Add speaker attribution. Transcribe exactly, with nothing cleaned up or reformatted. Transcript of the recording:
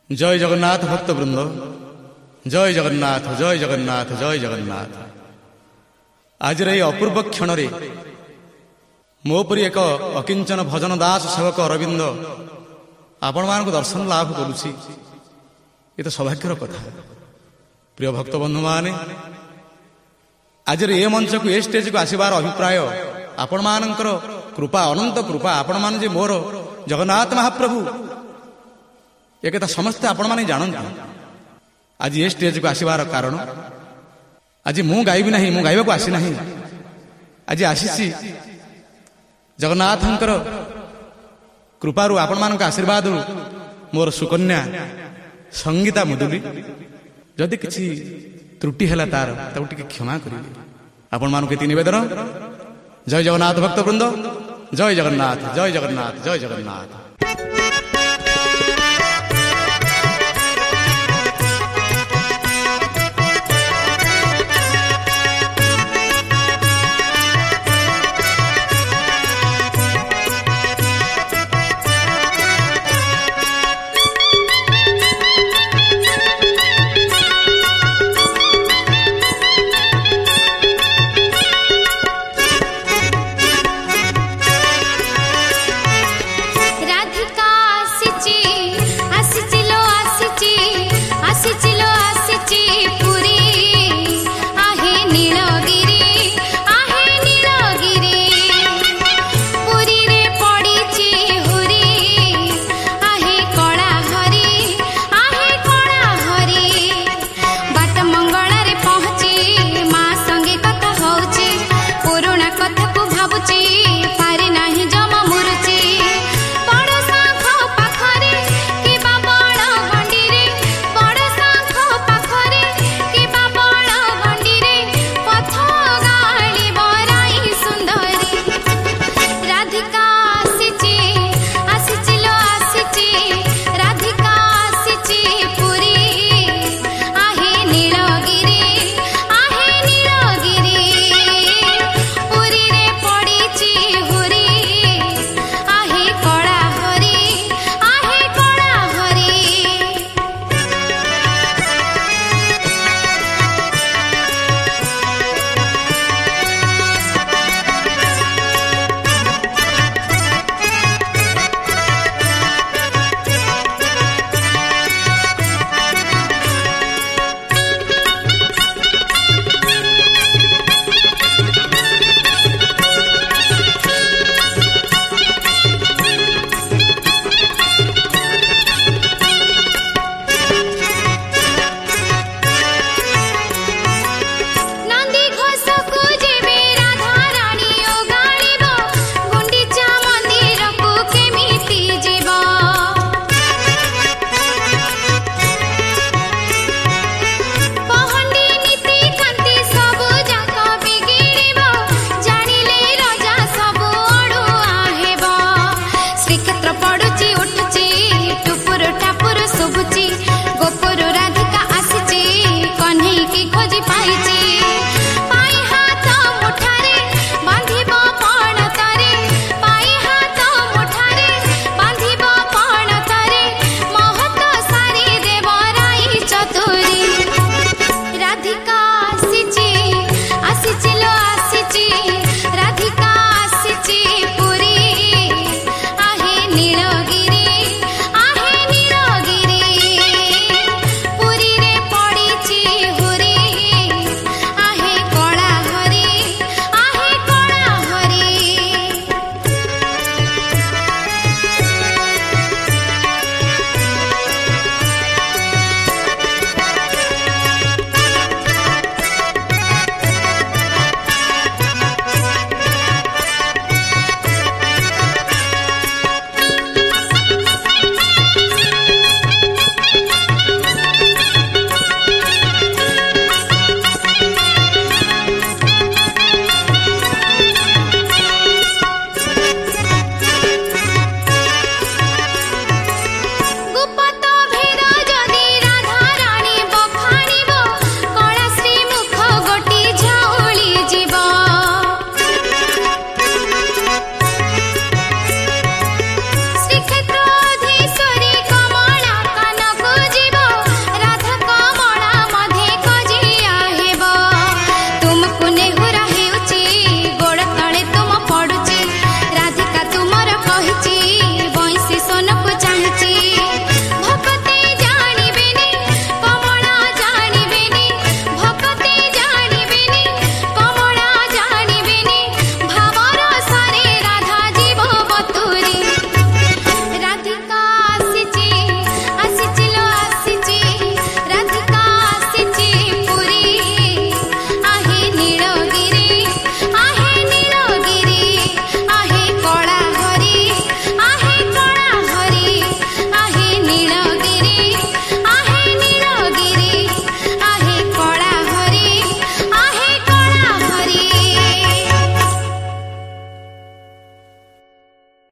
Speaker 1: जय जगन्नाथ भक्तवृंद, जय जगन्नाथ जय जगन्नाथ जय जगन्नाथ। आज ये अपूर्व क्षण रे मोपरी एक अकिंचन भजन दास सेवक अरविंद आपण मान दर्शन लाभ करुछि। ये तो सौभाग्यर कथा। प्रिय भक्त बंधु माने, आज ये मंच को ए स्टेज को आसबार अभिप्राय आपण मानकर कृपा, अनंत कृपा। आपण मान जे मोर जगन्नाथ महाप्रभु एक कथा समस्ते आपण माने जानते। आज ये स्टेज को आसबार कारण आज मु गाइबी नहीं, मु गाइबा को आसी नहीं। आज आसीसी जगन्नाथंकर कृपारू, आपण मान आशीर्वाद मोर सुकन्या संगीता मुदुली। जदि किसी त्रुटि है तार ताकू टिके क्षमा करिवे। आपण मान के निवेदन। जय जगन्नाथ भक्तवृंद, जय जगन्नाथ जय जगन्नाथ जय जगन्नाथ।